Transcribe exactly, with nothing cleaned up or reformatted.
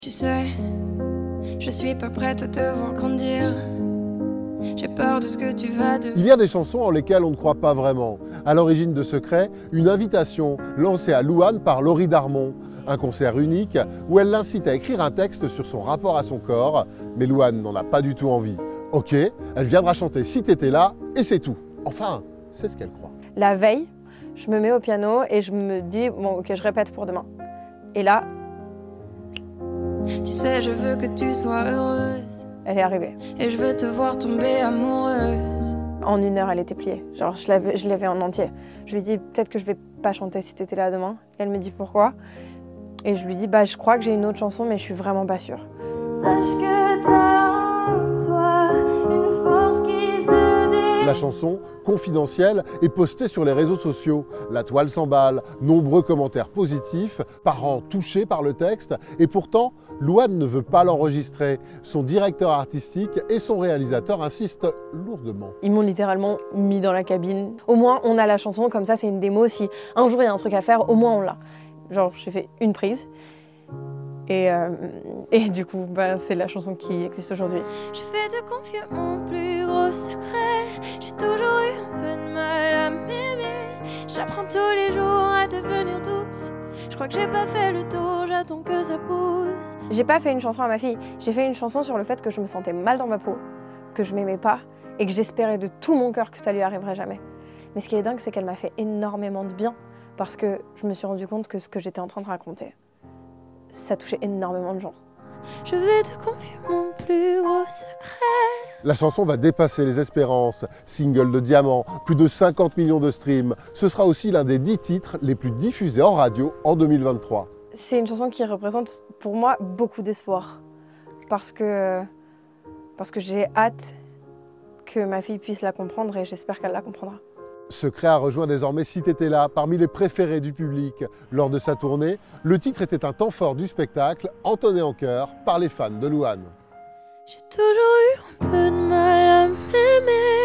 Tu sais, je suis pas prête à te voir grandir. J'ai peur de ce que tu vas devenir. Il y a des chansons en lesquelles on ne croit pas vraiment. À l'origine de Secret, une invitation lancée à Louane par Laurie Darmon. Un concert unique où elle l'incite à écrire un texte sur son rapport à son corps. Mais Louane n'en a pas du tout envie. Ok, elle viendra chanter Si t'étais là et c'est tout. Enfin, c'est ce qu'elle croit. La veille, je me mets au piano et je me dis, bon ok, je répète pour demain. Et là, Tu sais, je veux que tu sois heureuse. elle est arrivée. Et je veux te voir tomber amoureuse. En une heure, elle était pliée. Genre, je l'avais, je l'avais en entier. Je lui dis, peut-être que je vais pas chanter Si t'étais là demain. Et elle me dit, pourquoi? Et je lui dis, bah, je crois que j'ai une autre chanson, mais je suis vraiment pas sûre. Sache que t'as en toi une force qui se dé... La chanson, confidentielle, est postée sur les réseaux sociaux. La toile s'emballe, nombreux commentaires positifs, parents touchés par le texte. Et pourtant, Louane ne veut pas l'enregistrer. Son directeur artistique et son réalisateur insistent lourdement. Ils m'ont littéralement mis dans la cabine. Au moins, on a la chanson, comme ça, c'est une démo. Si un jour il y a un truc à faire, au moins on l'a. Genre, j'ai fait une prise. Et, euh, et du coup, bah, c'est la chanson qui existe aujourd'hui. Je fais te confier mon plus gros secret. J'ai toujours eu un peu de mal à m'aimer. J'apprends tous les jours à devenir douce. Je crois que j'ai pas fait le tour, j'attends que ça pousse. J'ai pas fait une chanson à ma fille. J'ai fait une chanson sur le fait que je me sentais mal dans ma peau, que je m'aimais pas et que j'espérais de tout mon cœur que ça lui arriverait jamais. Mais ce qui est dingue, c'est qu'elle m'a fait énormément de bien parce que je me suis rendu compte que ce que j'étais en train de raconter, ça touchait énormément de gens. Je vais te confier mon plus gros secret. La chanson va dépasser les espérances. Single de diamant, plus de cinquante millions de streams. Ce sera aussi l'un des dix titres les plus diffusés en radio en deux mille vingt-trois. C'est une chanson qui représente pour moi beaucoup d'espoir parce que, parce que j'ai hâte que ma fille puisse la comprendre et j'espère qu'elle la comprendra. Secret a rejoint désormais Si t'étais là, parmi les préférés du public. Lors de sa tournée, le titre était un temps fort du spectacle, entonné en chœur par les fans de Louane. J'ai toujours eu un peu de mal à m'aimer.